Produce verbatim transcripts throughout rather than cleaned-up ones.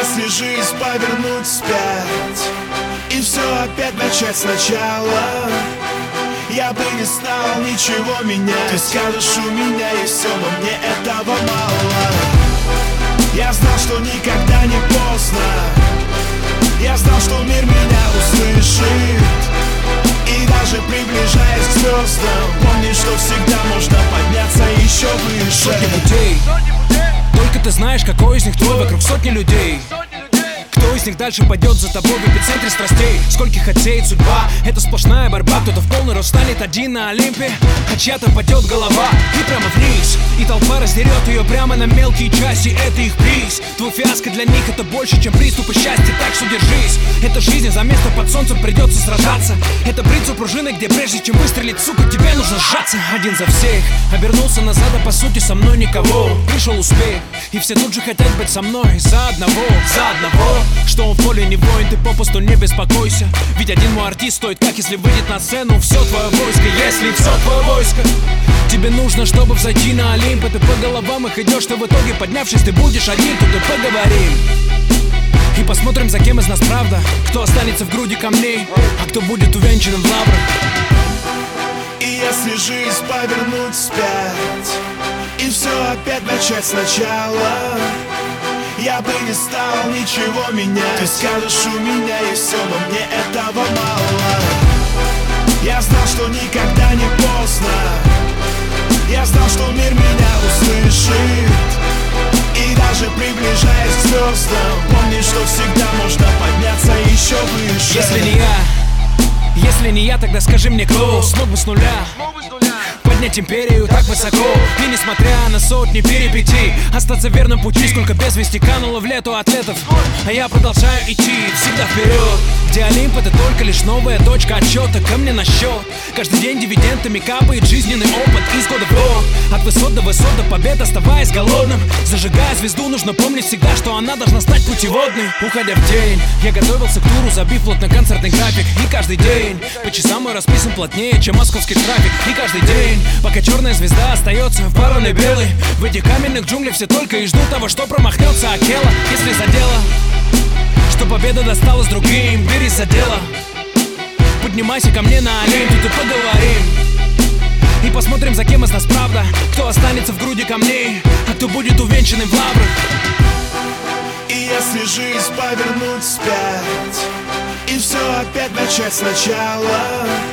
если жизнь повернуть вспять и все опять начать сначала, я бы не стал ничего менять. Ты скажешь, у меня есть все, но мне этого мало. Я знал, что никогда не поздно. Я знал, что мир меня услышит. И даже приближаясь к звездам, помни, что всегда можно подняться еще выше. Сотни путей, только ты знаешь, какой из них твой. Вокруг сотни людей, кто из них дальше пойдет за тобой в эпицентре страстей? Скольких отсеет судьба, это сплошная борьба. Кто-то в полный рост станет один на Олимпе, а чья-то падет голова и прямо вниз. И толпа раздерет ее прямо на мелкие части. Это их приз. Твой фиаско для них это больше, чем приступы счастья. Так что держись, это жизнь, за место под солнцем придется сражаться. Это принцип пружины, где прежде чем выстрелить, сука, тебе нужно сжаться. Один за всех, обернулся назад, а по сути со мной никого. Пришел успех, и все тут же хотят быть со мной. За одного, за одного, что он в поле не воин, ты попусту не беспокойся. Ведь один мой артист стоит, как если выйдет на сцену все твое войско. Если все твое войско, тебе нужно, чтобы взойти на Олимп. Ты по головам их идешь, что в итоге, поднявшись, ты будешь один. Тут и поговорим и посмотрим, за кем из нас правда. Кто останется в груди камней, а кто будет увенчанным в лаврах. И если жизнь повернуть вспять и все опять начать сначала, я бы не стал ничего менять. Ты скажешь, у меня есть все, но мне этого мало. Я знал, что никогда не поздно. Я знал, что мир меня услышит. И даже приближаясь к звездам, помни, что всегда можно подняться еще выше. Если не я, если не я, тогда скажи мне, кто смог бы с нуля поднять империю так высоко? И несмотря на сотни перипетий, остаться в верном пути. Сколько без вести кануло в лету атлетов, а я продолжаю идти всегда вперед. Где Олимп это только лишь новая точка отсчета. Ко мне на счет каждый день дивидендами капает жизненный опыт из года в год. От высот до высот до побед, оставаясь голодным. Зажигая звезду, нужно помнить всегда, что она должна стать путеводной. Уходя в день, я готовился к туру, забив плотно концертный график. И каждый день по часам мой расписан плотнее, чем московский трафик. И каждый день, пока черная звезда остается в бароне белой, в этих каменных джунглях все только и ждут того, что промахнется Акела. Если за дело, что победа досталась другим, берись за дело. Поднимайся ко мне на Олимп, тут и поговорим. И посмотрим, за кем из нас правда. Кто останется в груди камней, а кто будет увенчанным в лаврах. И если жизнь повернуть вспять и все опять начать сначала,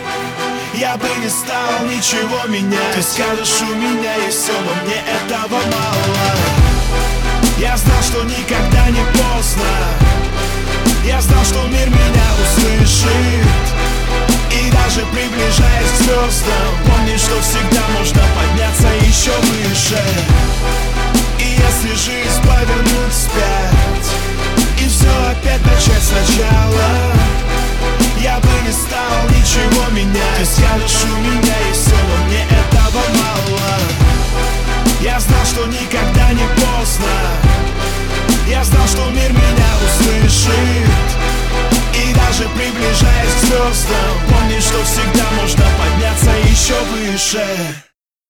я бы не стал ничего менять. Ты скажешь, у меня есть все, но мне этого мало. Я знал, что никогда не поздно. Я знал, что мир меня услышит. И даже приближаясь к звездам, помни, что всегда можно подняться еще выше. И если жизнь повернуть вспять и все опять начать сначала, я бы не стал ничего менять. Ты скажешь, у меня есть все, но мне этого мало. Я знал, что никогда не поздно. Я знал, что мир меня услышит. И даже приближаясь к звездам, помни, что всегда можно подняться еще выше.